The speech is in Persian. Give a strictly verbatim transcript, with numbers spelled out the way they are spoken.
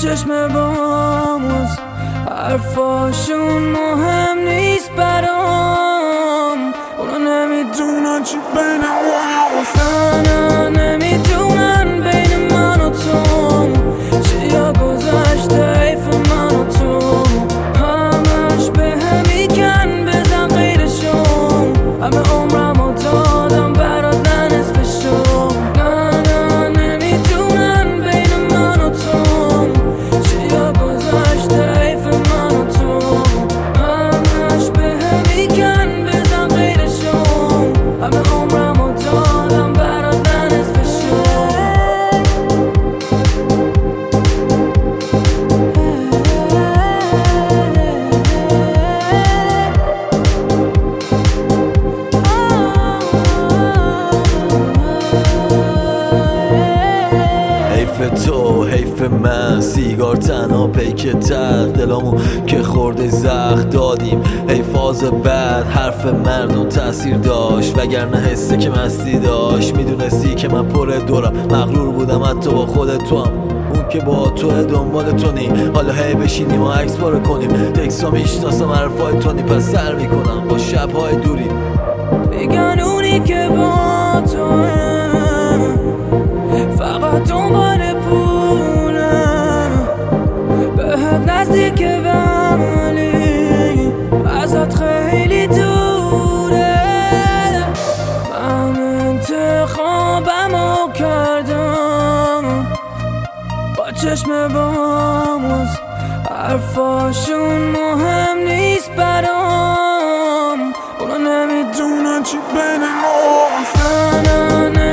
چشم باموز حرفاشون مهم نیست برام. اونا نمیدونن چی بین ما، نه نمیدونن بین من و تو چیا گذشته حیف من و تو. همش به هم میگن بزن غیرشون، همه عمرم رو دادم برات نه نصفشو. حیف تو حیف من، سیگار تنها پیک تخت، دلامو که خورده زخم دادیم. حیفاز بعد حرف مردم تاثیر داشت، وگرنه حسه که مستی داشت. میدونستی که من پر دورم، مغرور بودم حتی با خود تو هم. اون که با تو دنبال تو نی، حالا هی بشینیم و عکس پاره کنیم. تکسا میشناسم حرفای تو نی، پس سر میکنم با شبهای دوری. بگن اونی که با تو فقط دنبال پولم، بهت نزدیک ولی ازت خیلی دوره. من انتخابمو کردم با چشم باموز حرفاشون مهم نیست برام. اونا نمیدونن چی بین ما، نه نه